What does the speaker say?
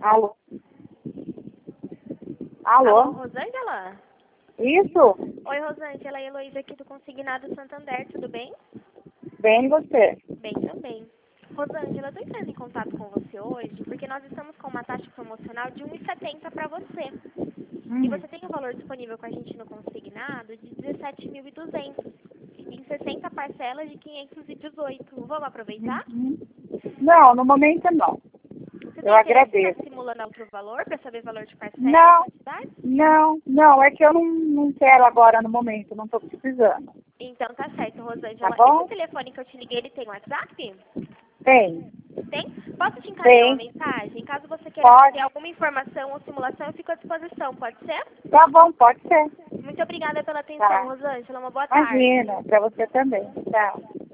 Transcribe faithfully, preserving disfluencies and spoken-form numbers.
Alô? Alô? Alô, Rosângela? Isso? Oi, Rosângela, é a Heloísa aqui do Consignado Santander, tudo bem? Bem, você? Bem também. Rosângela, eu estou entrando em contato com você hoje porque nós estamos com uma taxa promocional de um real e setenta para você. Hum. E você tem um valor disponível com a gente no Consignado de dezessete mil e duzentos em sessenta parcelas de quinhentos e dezoito. Vamos aproveitar? Uhum. Não, no momento não. Você Eu tem interesse em agradeço. estar simulando outro valor para saber valor de parcela, Não, quantidade? não, não, é que eu não, não quero agora no momento, não estou precisando. Então tá certo, Tá Rosângela. bom? Esse telefone que eu te liguei, ele tem WhatsApp? Tem, Tem? Posso te encaminhar uma tem, mensagem? Caso você queira ter pode. alguma informação ou simulação, eu fico à disposição, pode ser? Tá bom, pode ser. Muito obrigada pela atenção, Tá. Rosângela. Uma boa tarde. Imagina, para você também. Tchau.